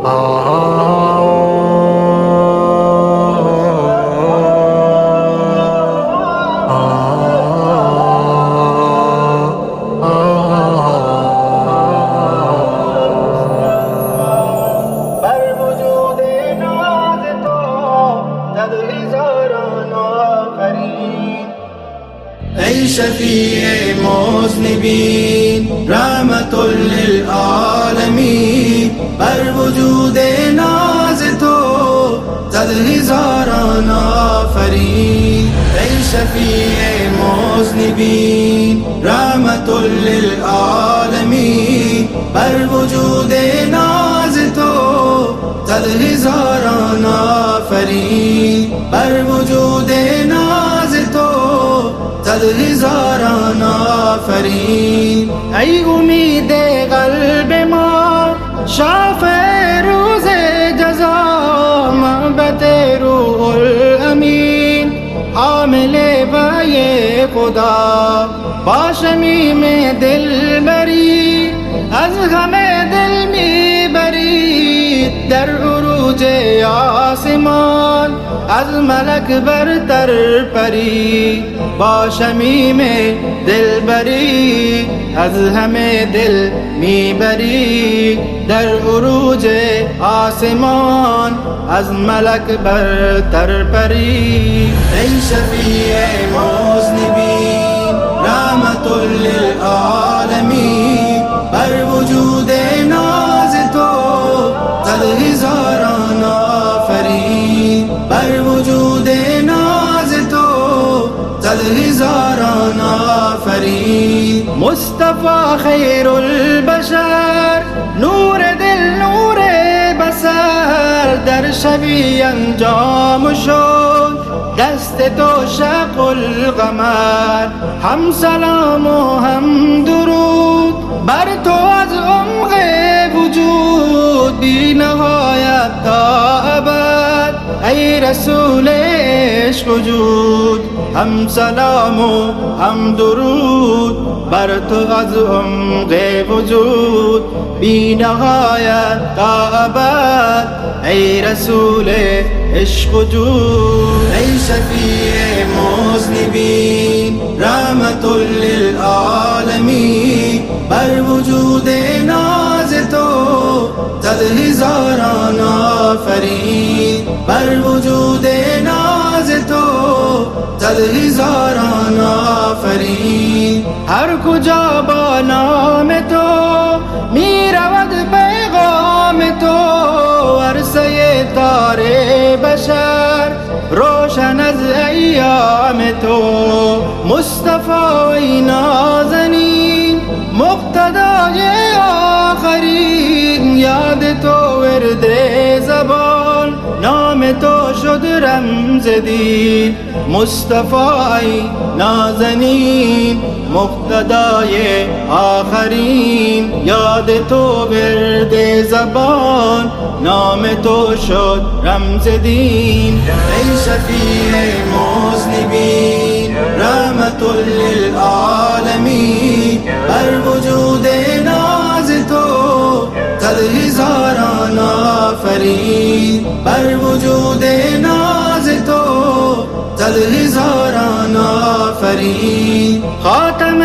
ای شفیع مذنبین رحمت للعالمین، بر وجود ناز تو صد هزاران آفرین. ای شفیع مذنبین رحمت للعالمین، بر وجود ناز تو صد هزاران آفرین. بر وجود ناز تو صد هزاران آفرین. ای امید قلب ما، شافع روز جزا، محبت روح الامین، حامل وحی خدا، با شمیم دلبری از همه دل میبری. در عروج آسمان از ملک برتر پری، با شمیم دلبری از همه دل میبری. در عروج آسمان از ملک برتر پری. ای شفیع مذنبین رحمت للعالمین، بر وجود ناز تو صد هزاران آفرین. بر وجود ناز تو صد هزاران آفرین. مصطفی خیر البشر، نور دل نور بصر، در شبی انجام شد دست تو شق القمر. هم سلام و هم درود بر تو از عمق وجود، بی نهایت تا ابد ای رسول عشق وجود. هم سلام و هم درود بر تو از عمق وجود، بی نهایت تا ابد ای رسول عشق وجود. ای شفیع مذنبین رحمت للعالمین، بر وجود ناز تو صد هزاران آفرین. بر وجود ناز تو صد هزاران آفرین. هر کجا با نام تو می رود پیغام تو، عرصه تار بشر روشن از ایام تو. مصطفی نازنین مقتدای آخرین، یاد تو ورد زبان، نام تو شد رمز دین. مصطفی نازنین مقتدای آخرین، یاد تو ورد زبان، نام تو شد رمز دین. ای شفیع مذنبین رحمت للعالمین، بر وجود ناز تو صد هزاران آفرین. بر وجود ناز تو صد هزاران آفرین. خاتم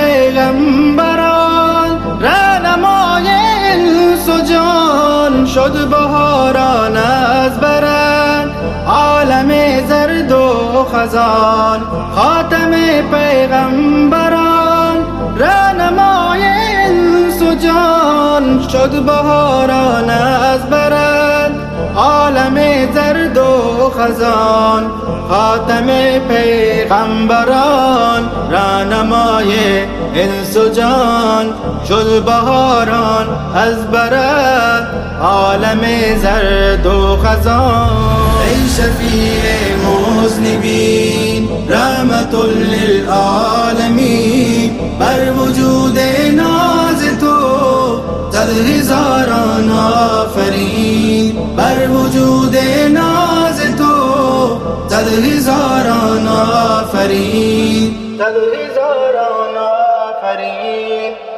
پیغمبران، رهنمای انس و جان، شد بهاران از برن عالم زرد و خزان. خاتم پیغمبران، رهنمای انس و جان، شد بهاران از برن عالم زرد و خزان. خاتم پیغمبران، رهنمای انس و جان، شد بهاران از برد عالم زرد و خزان. ای شفیع مذنبین رحمت للعالمین، بر وجود ناز تو صد هزاران آفرین. بر وجود ناز تو صد هزاران آفرین. صد هزاران آفرین.